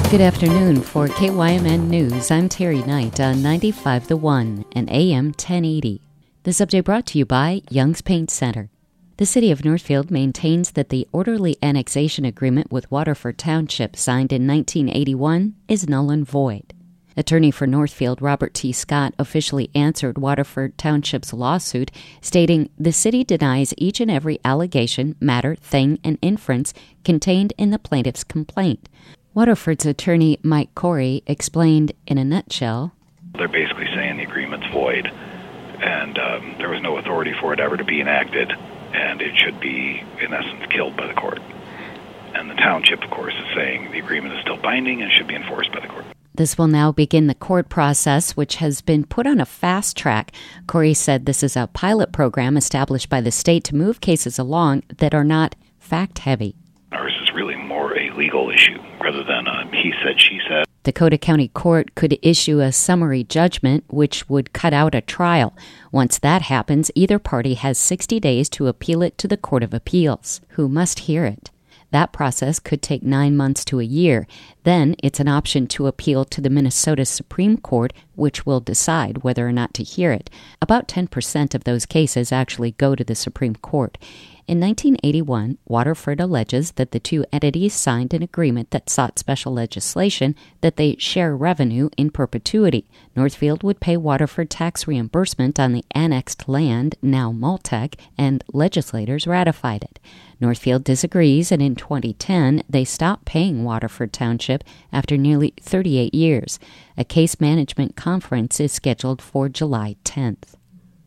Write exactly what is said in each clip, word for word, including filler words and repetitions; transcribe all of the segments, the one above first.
Good afternoon. For K Y M N News, I'm Terry Knight on ninety-five The One and A M ten eighty. This update brought to you by Young's Paint Center. The City of Northfield maintains that the orderly annexation agreement with Waterford Township signed in nineteen eighty-one is null and void. Attorney for Northfield, Robert T. Scott, officially answered Waterford Township's lawsuit, stating the city denies each and every allegation, matter, thing, and inference contained in the plaintiff's complaint. Waterford's attorney, Mike Corey, explained in a nutshell, they're basically saying the agreement's void, and um, there was no authority for it ever to be enacted, and it should be, in essence, killed by the court. And the township, of course, is saying the agreement is still binding and should be enforced by the court. This will now begin the court process, which has been put on a fast track. Corey said this is a pilot program established by the state to move cases along that are not fact-heavy. Ours is really more a legal issue rather than a he said, she said. Dakota County Court could issue a summary judgment, which would cut out a trial. Once that happens, either party has sixty days to appeal it to the Court of Appeals, who must hear it. That process could take nine months to a year. Then it's an option to appeal to the Minnesota Supreme Court, which will decide whether or not to hear it. About ten percent of those cases actually go to the Supreme Court. In nineteen eighty-one, Waterford alleges that the two entities signed an agreement that sought special legislation that they share revenue in perpetuity. Northfield would pay Waterford tax reimbursement on the annexed land, now Maltec, and legislators ratified it. Northfield disagrees, and in twenty ten, they stopped paying Waterford Township after nearly thirty-eight years. A case management conference is scheduled for July tenth.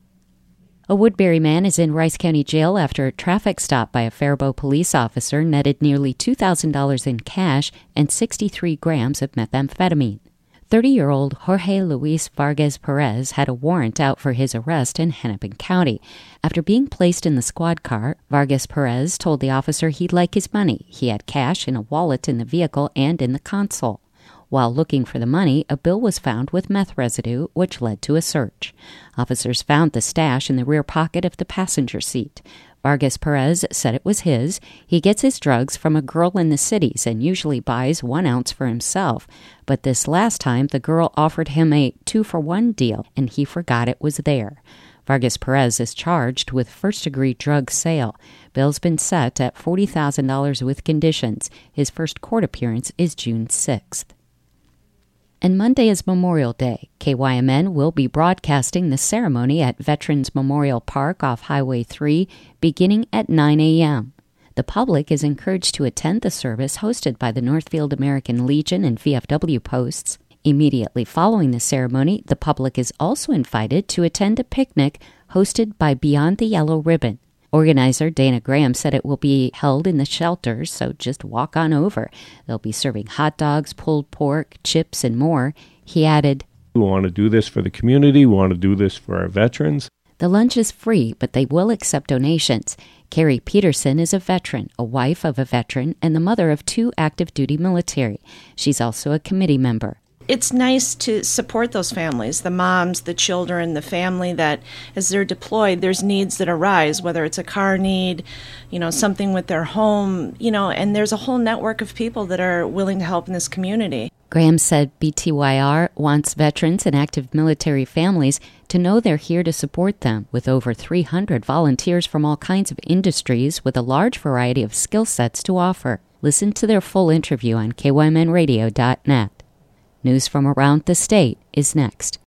A Woodbury man is in Rice County Jail after a traffic stop by a Faribault police officer netted nearly two thousand dollars in cash and sixty-three grams of methamphetamine. thirty-year-old Jorge Luis Vargas Perez had a warrant out for his arrest in Hennepin County. After being placed in the squad car, Vargas Perez told the officer he'd like his money. He had cash in a wallet in the vehicle and in the console. While looking for the money, a bill was found with meth residue, which led to a search. Officers found the stash in the rear pocket of the passenger seat. Vargas Perez said it was his. He gets his drugs from a girl in the cities and usually buys one ounce for himself. But this last time, the girl offered him a two-for-one deal, and he forgot it was there. Vargas Perez is charged with first-degree drug sale. Bail's been set at forty thousand dollars with conditions. His first court appearance is June sixth. And Monday is Memorial Day. K Y M N will be broadcasting the ceremony at Veterans Memorial Park off Highway three beginning at nine a.m. The public is encouraged to attend the service hosted by the Northfield American Legion and V F W posts. Immediately following the ceremony, the public is also invited to attend a picnic hosted by Beyond the Yellow Ribbon. Organizer Dana Graham said it will be held in the shelters, so just walk on over. They'll be serving hot dogs, pulled pork, chips, and more. He added, "We want to do this for the community. We want to do this for our veterans." The lunch is free, but they will accept donations. Carrie Peterson is a veteran, a wife of a veteran, and the mother of two active duty military. She's also a committee member. It's nice to support those families, the moms, the children, the family that as they're deployed, there's needs that arise, whether it's a car need, you know, something with their home, you know, and there's a whole network of people that are willing to help in this community. Graham said B T Y R wants veterans and active military families to know they're here to support them, with over three hundred volunteers from all kinds of industries with a large variety of skill sets to offer. Listen to their full interview on K Y M N radio dot net. News from around the state is next.